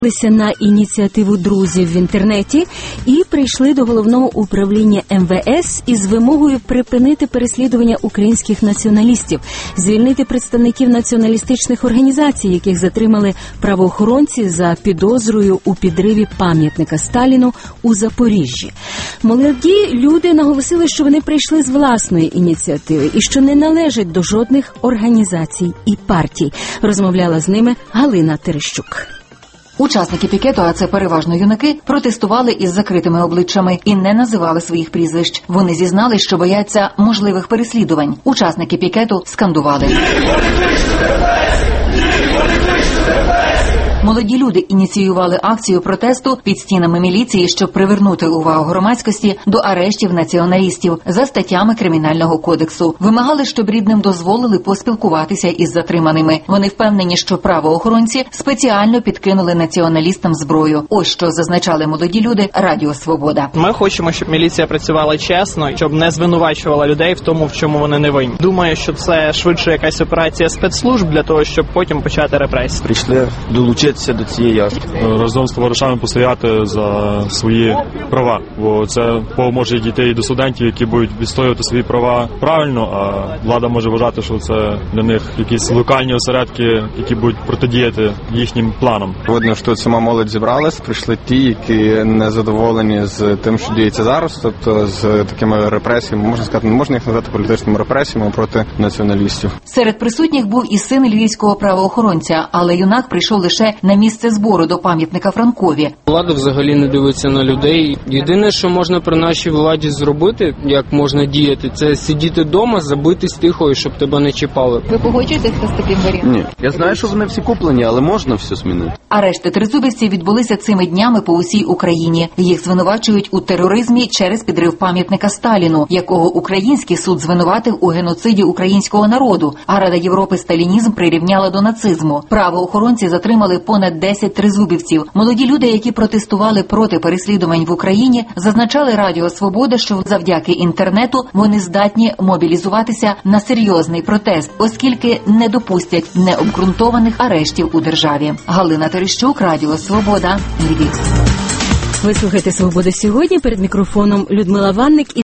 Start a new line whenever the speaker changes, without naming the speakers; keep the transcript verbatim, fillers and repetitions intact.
На ініціативу друзів в інтернеті і прийшли до головного управління ем ве ес із вимогою припинити переслідування українських націоналістів, звільнити представників націоналістичних організацій, яких затримали правоохоронці за підозрою у підриві пам'ятника Сталіну у Запоріжжі. Молоді люди наголосили, що вони прийшли з власної ініціативи і що не належать до жодних організацій і партій. Розмовляла з ними Галина Терещук.
Учасники пікету, а це переважно юнаки, протестували із закритими обличчями і не називали своїх прізвищ. Вони зізнали, що бояться можливих переслідувань. Учасники пікету скандували. Молоді люди ініціювали акцію протесту під стінами міліції, щоб привернути увагу громадськості до арештів націоналістів за статтями Кримінального кодексу. Вимагали, щоб рідним дозволили поспілкуватися із затриманими. Вони впевнені, що правоохоронці спеціально підкинули націоналістам зброю. Ось що зазначали молоді люди Радіо Свобода.
Ми хочемо, щоб міліція працювала чесно, щоб не звинувачувала людей в тому, в чому вони не винні. Думаю, що це швидше якась операція спецслужб для того, щоб потім почати репресії.
Прийшли долучитися до цієї акції. Разом з товаришами постояти за свої права, бо це поможе дітей і до студентів, які будуть відстоювати свої права правильно, а влада може вважати, що це для них якісь локальні осередки, які будуть протидіяти їхнім планам.
Видно, що сама молодь зібралась, прийшли ті, які не задоволені з тим, що діється зараз, тобто з такими репресіями, можна сказати, не можна їх назвати політичними репресіями проти націоналістів.
Серед присутніх був і син львівського правоохоронця, але юнак прийшов лише на місце збору до пам'ятника Франкові.
Влада взагалі не дивиться на людей. Єдине, що можна при нашій владі зробити, як можна діяти, це сидіти вдома, забитись тихо, щоб тебе не чіпали.
Ви погоджуєтеся з таким варіантом?
Ні. Я знаю, що вони всі куплені, але можна все змінити.
Арешти тризубівців відбулися цими днями по усій Україні. Їх звинувачують у тероризмі через підрив пам'ятника Сталіну, якого український суд звинуватив у геноциді українського народу, а Рада Європи сталінізм прирівняла до нацизму. Правоохоронці затримали понад десять тризубівців. Молоді люди, які протестували проти переслідувань в Україні, зазначали Радіо Свобода, що завдяки інтернету вони здатні мобілізуватися на серйозний протест, оскільки не допустять необґрунтованих арештів у державі. Галина Терещук, Радіо Свобода, Львів.
Ви слухаєте «Свобода сьогодні», перед мікрофоном Людмила Ванник.